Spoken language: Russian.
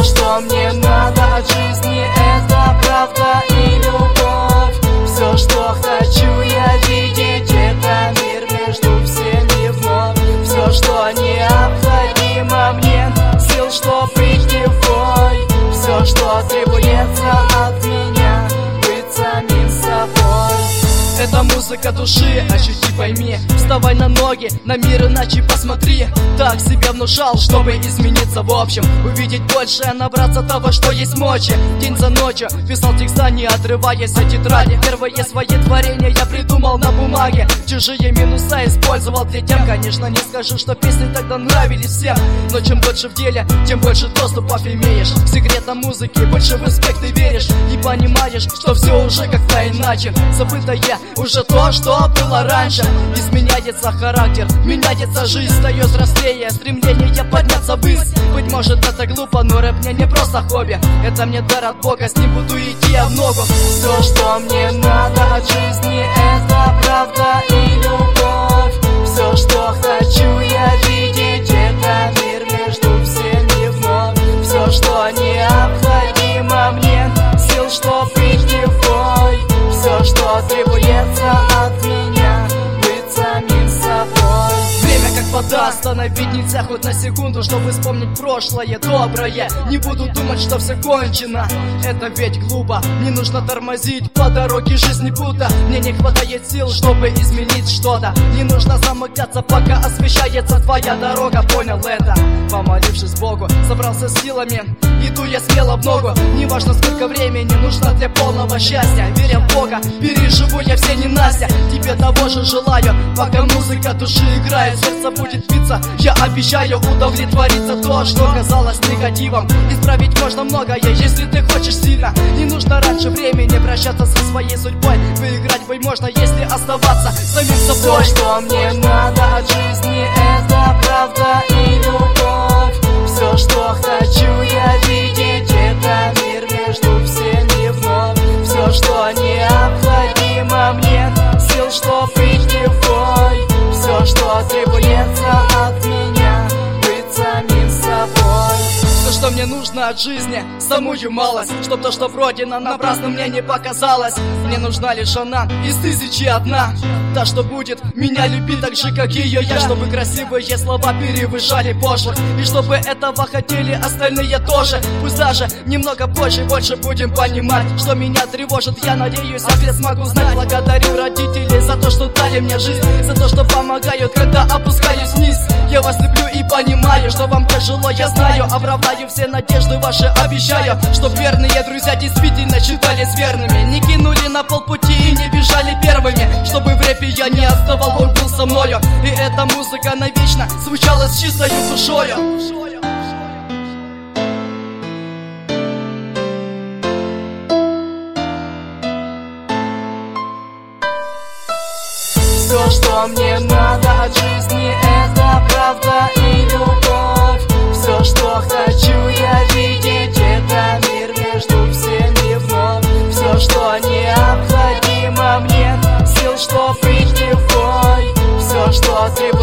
что мне надо от жизни, это правда и любовь. Все, что хочу я видеть, это мир между всеми вновь. Все, что необходимо мне, сил, чтоб прийти в бой. Все, что требуется от меня, быть самим собой. Это музыка души, ощути, пойми. Вставай на ноги, на мир иначе посмотри. Так себе внушал, чтобы измениться в общем, увидеть больше, набраться того, что есть мочи. День за ночью писал текста, не отрываясь от тетради. Первые свои творения я придумал на бумаге. Чужие минуса использовал для тем. Конечно, не скажу, что песни тогда нравились всем, но чем больше в деле, тем больше доступов имеешь к секретам музыки, больше в респект ты веришь. И понимаешь, что все уже как-то иначе. Забытое уже то, что было раньше. Изменяется характер, меняется жизнь, стаю взрослее, стремление подняться ввысь. Быть может это глупо, но рэп мне не просто хобби. Это мне дар от Бога, с ним буду идти я в ногу. Все, что мне надо от жизни, это правда и любовь. Все, что хочу я видеть, это мир между всеми вновь. Все, что необходимо мне, сил, чтоб прийти в бой. Все, что требуется от меня, быть самим собой. Время как вода, остановить нельзя хоть на секунду, чтобы вспомнить прошлое доброе. Не буду думать, что все кончено, это ведь глупо. Не нужно тормозить по дороге жизни будто. Мне не хватает сил, чтобы изменить что-то. Не нужно замыкаться, пока освещается твоя дорога. Понял это, помолившись Богу, собрался с силами, иду я смело в ногу. Неважно сколько времени нужно для полного счастья. Веря в Бога, переживу я все ненастья. Тебе того же желаю, пока музыка души играет, сердце будет биться. Я обещаю удовлетвориться то, что казалось негативом. Исправить можно многое, если ты хочешь сильно. Не нужно раньше времени прощаться со своей судьбой. Выиграть бой можно, если оставаться самим собой. Все, что мне надо от жизни, это правда и любовь. Все, что хочу я видеть, это мир между всеми вновь. Все, что необходимо мне, сил, чтоб прийти в бой. Все, что требуется от меня, быть самим собой. Все, что мне нужно от жизни, самую малость, чтоб то, что пройдено, напрасно мне не показалось. Мне нужна лишь она из тысячи одна, та, что будет меня любить так же, как ее я. Чтобы красивые слова перевышали пошлых, и чтобы этого хотели остальные тоже. Пусть даже немного позже, больше будем понимать, что меня тревожит. Я надеюсь, ответ смогу знать. Благодарю родителей за то, что дали мне жизнь, за то, что помогают, когда опускаюсь вниз. Я вас люблю и понимаю, что вам тяжело, я знаю. Оправдаю все надежды ваши, обещаю, чтоб верные друзья действительно считались верными, не кинули на полпути и не бежали первыми. Чтобы в рэпе я не отставал, Бог был со мною, и эта музыка навечно звучала с чистой душою. Все, что мне надо от жизни, это правда и любовь. Все, что хочу я видеть, это мир между всеми вновь. Все, что необходимо мне, сил, чтоб прийти в бой. Все, что требуется